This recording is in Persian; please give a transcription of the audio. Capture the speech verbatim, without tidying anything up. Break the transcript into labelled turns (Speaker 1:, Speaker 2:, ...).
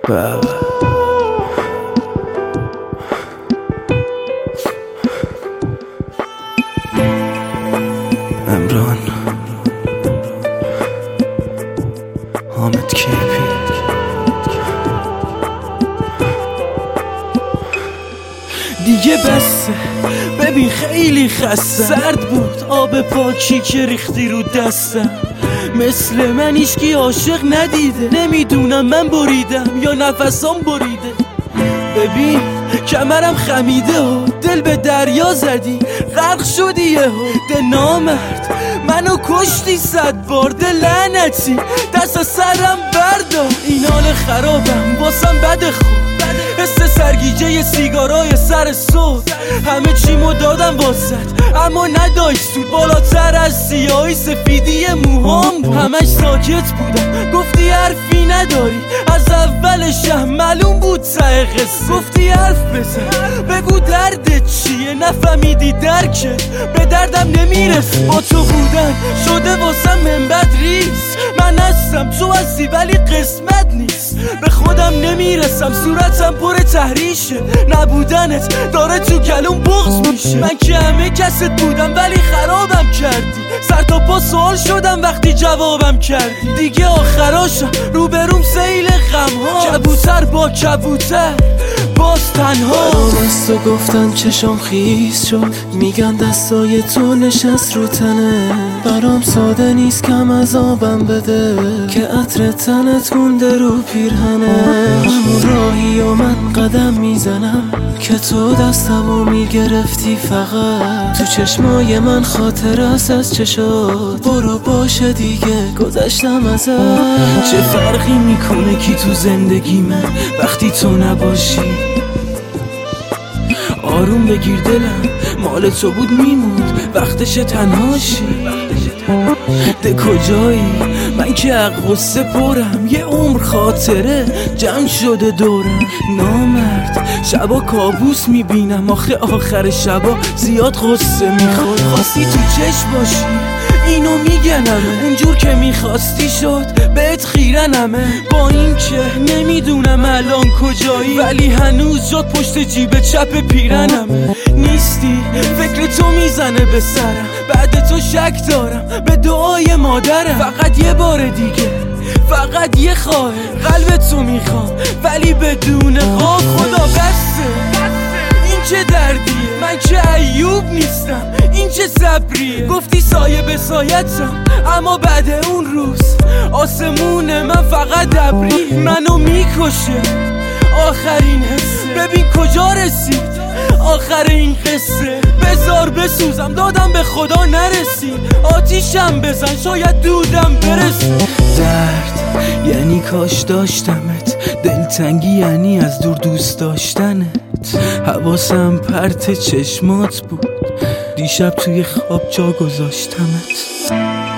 Speaker 1: بابا امران حامد کیپی
Speaker 2: دیگه بسه ببین خیلی خسته سرد بود آب پاکی که ریختی رو دستم مثل من هیچکی عاشق ندیده نمیدونم من بریدم یا نفسام بریده ببین کمرم خمیده و دل به دریا زدی غرق شدی یهو ده نامرد منو کشتی صد بار ده لعنتی دست سرم بردار این حال خرابم واسم بده خوب حس سرگیجه سیگارای سر صبح همه چیمو دادم واسط اما نداشت سود بالاتر از سیاهی سفیدی موهام بود همش ساکت بودم گفتی حرفی نداری از اولش هم معلوم بود ته قصه گفتی حرف بزن بگو دردت چیه نفهمیدی درکت به دردم نمیرسه با تو بودن شده واسم منبد ریز من هستم تو هستی ولی قسمت نیست به خودم نمیرسم صورتم پر تحریشه نبودنت داره تو گلوم بغض میشه من که همه کست بودم ولی خرابم کردی سر تا پا سوال شدم وقتی جوابم کردی دیگه آخراشم روبروم سیل غمها کبوتر با کبوتر باز تنها
Speaker 1: از تو گفتن چشم خیس شد میگن دستای تو نشست رو تنه برام ساده نیست کم از آبم بده که عطر تنت مونده رو پیرهنه همون راهی و من قدم میزنم که تو دستمو میگرفتی فقط تو چشمای من خاطر است از چشات برو باشه دیگه گذشتم ازت
Speaker 2: چه فرقی میکنه کی تو زندگی من وقتی تو نباشی آروم بگیر دلم مال تو بود میموند وقتش تنهاشی ده کجایی من که غصه پرم یه عمر خاطره جمع شده دورم نامرد شبا کابوس میبینم آخه آخر شبا زیاد غصه میخور خواستی تو چشم باشی اینو میگنمه اونجور که میخواستی شد بهت خیرنمه با این که نمیدونم الان کجایی ولی هنوز جات پشت جیب چپ پیرنمه نیستی فکر تو میزنه به سرم بعد تو شک دارم به دعای مادرم فقط یه بار دیگه فقط یه خواهر قلب تو میخوام ولی بدون خواب خدا بسته این چه دردیه من که ایوب نیستم این چه صبریه گفتی سایه به سایتم اما بعد اون روز آسمون من فقط ابری منو میکشه آخرین حسه ببین کجا رسید آخر این قصه بذار بسوزم دادم به خدا نرسید آتیشم بزن شاید دودم برسه درد یعنی کاش داشتمت دلتنگی یعنی از دور دوست داشتنت حواسم پرت چشمات بود دیشب توی خواب جا گذاشتمت